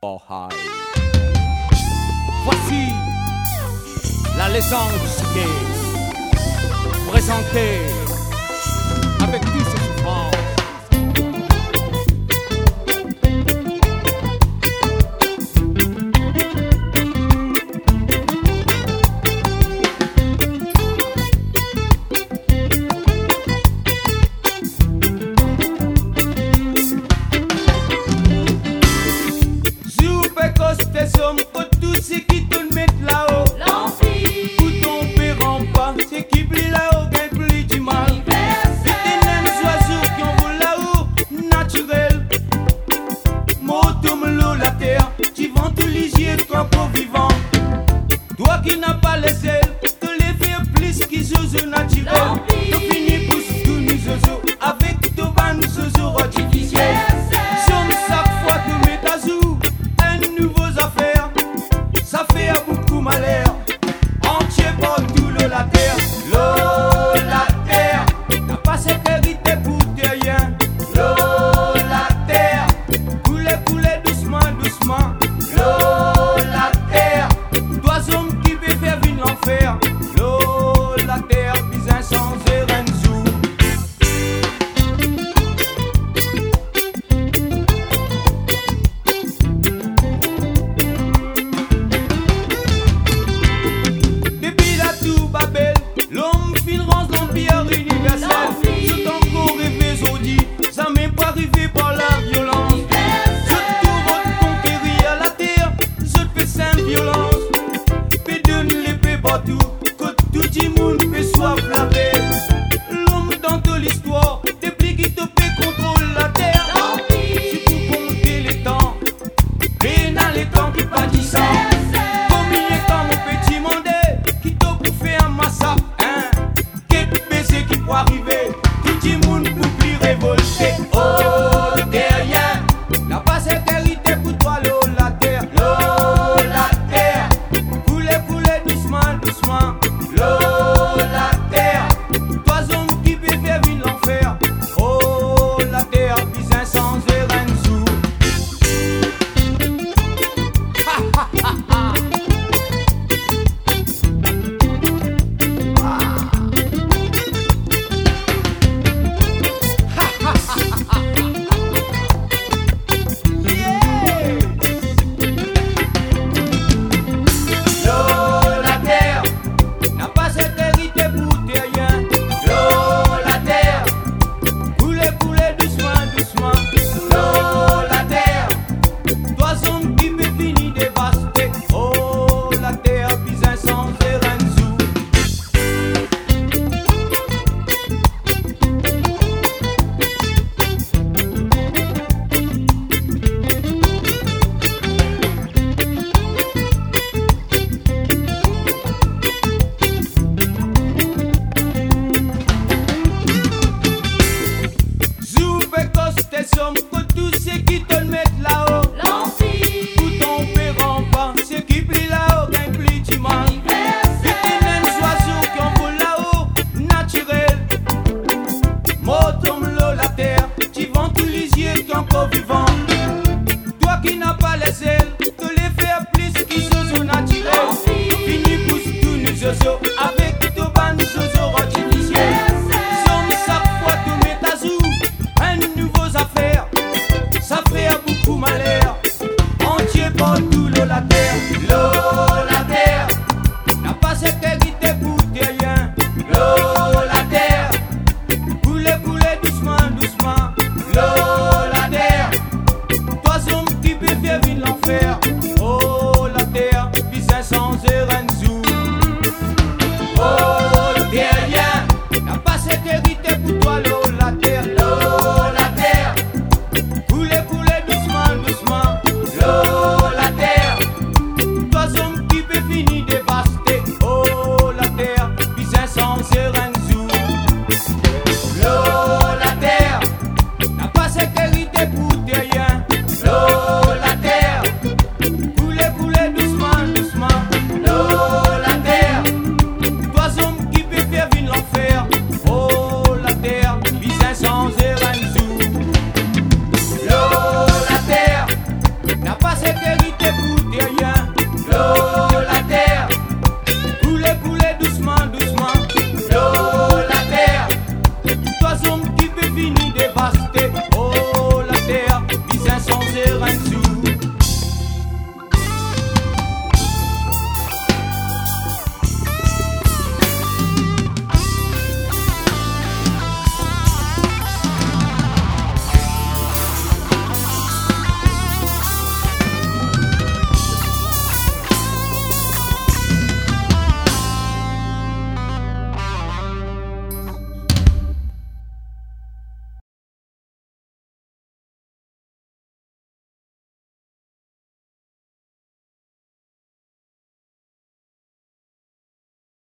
Oh, hi. Voici la légende du ski, présentée avec toutes ses souffrances. Des hommes pour tous ceux qui te mettent là-haut. L'envie Pour ton père en bas, c'est qui plie là-haut, gagne plus du mal. C'est des nains oiseaux qui en volent là-haut, naturel. Moto, l'eau, la terre, tu vends tout lisier comme pour vivant. Toi qui n'as pas les ailes, te les faire plus qu'ils zozo naturel. T'as fini pour tous nous zozo, avec ton ban zozo artificiel. Somme chaque fois que mets ta zou. Ça fait à beaucoup malheur. Entier pour tout l'eau la terre. L'eau la terre. T'as pas cette hérité pour tes rien. L'eau la terre. Couler, couler doucement, doucement. L'eau la terre. Toi hommes qui peut faire vivre l'enfer. L'eau la terre. Bizarre sans Renzo. L'homme file rance l'empire universel. C'est encore rêvé aujourd'hui, ça m'est pas arrivé par la violence. Je te conquérir la terre, je te fais sans violence. Puis donne l'épée partout, que tout le monde peut soif la paix. L'homme dans toute l'histoire, depuis qu'il te peut contrôler la terre. Si pour compter les temps, et dans les temps qui pas dit ça. Combien de temps mon petit mandé, qui t'a pour faire un massacre. Qui peut arriver, tout le monde pour plus révolter. Oh, derrière, la base est vérité pour toi, l'eau, la terre. L'eau, la terre, couler, couler doucement, doucement. L'eau, la terre, toi, hommes qui peut faire vivre l'enfer. Oh, la terre, bizarre sans Renzo. Ha ha ha ha. Des hommes que tous ceux qui te mettent là-haut. L'envie Pour ton père en bas, ceux qui plient là-haut, gagne plus du mal. C'est des nains oiseaux qui en volent là-haut, naturel. Moto, l'eau, la terre, tu vends tout lisier qui est encore vivant. Toi qui n'as pas les ailes, te les faire plus qu'ils zozo naturel. Fini pour tous nous zozo, avec ton ban zozo artificiel. Somme chaque fois tu mets ta zou. Affaires, ça fait à beaucoup malheur. Entier pour tout l'eau la terre. L'eau la terre, n'a pas cette hérité pour tes rien. L'eau la terre, couler, couler doucement, doucement. L'eau la terre, toi hommes qui peut faire vivre l'enfer.